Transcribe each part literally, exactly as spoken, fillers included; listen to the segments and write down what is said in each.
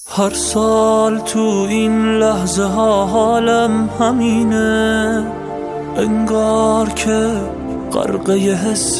هر سال تو این لحظه ها حالم همینه، انگار که غرقه ی حس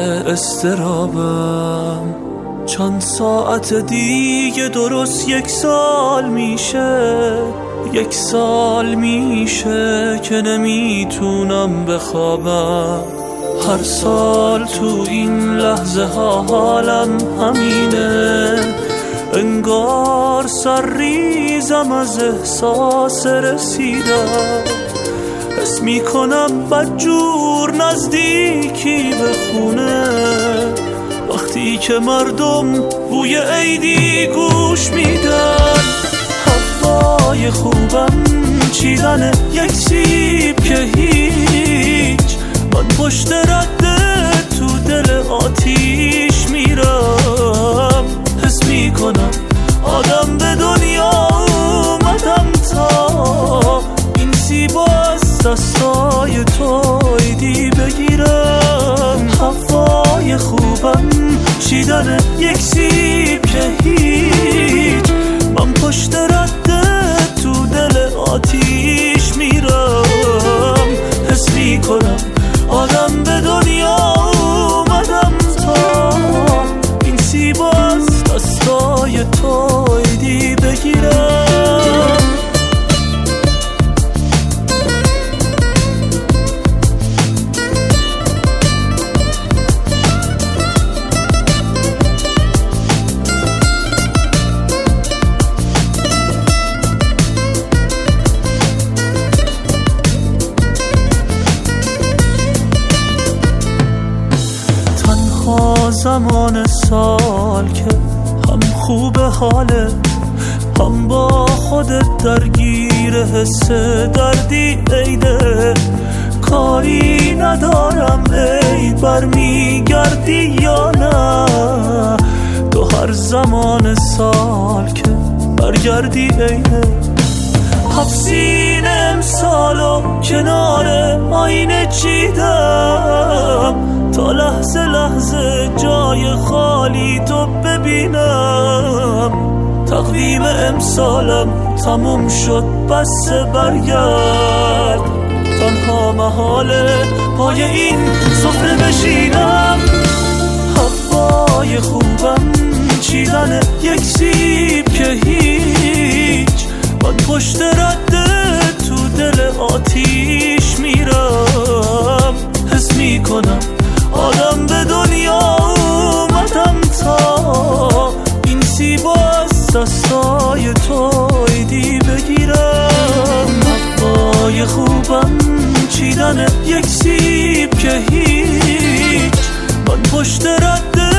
استرابم. چند ساعت دیگه درست یک سال میشه، یک سال میشه که نمیتونم بخوابم. هر سال تو این لحظه ها حالم همینه، انگار سر ریزم از احساس رسیدم. حس میکنم بدجور نزدیکی به خونه، وقتی که مردم بوی عیدی گوش میدن. هوای خوبم چیدن یک سیب که هیچ، من پشت رده تو دل آتیش میرم. حس میکنم آدم به دنیا اومدم تا این سیبا از دستای تو عیدی بگیرم. هوای خوبم چیدن یک سیب که هیچ، من پشت رده تو دل آتیش میرم. حس میکنم آدم به دنیا اومدم تا این سیبا از دستای تو عیدی بگیرم. زمان سال که هم خوب حالت، هم با خودت درگیر حس دردی عیده. کاری ندارم عید برمیگردی یا نه، تو هر زمان سال که برگردی عیده. هفت امسالو کنار آینه چیدم تا لحظه لحظه جای خالی تو ببینم. تقویم امسالم تموم شد بس برگرد، تنها محاله پای این سفره بشینم. هوای خوبم چیدن یک سیب که هیچ، من پشت رده تو دل آتیش میرم. حس میکنم آدم به دنیا اومدم تا این سیبا از دستای تو عیدی بگیرم. هوای خوبم چیدن یک سیب که هیچ، من پشت رده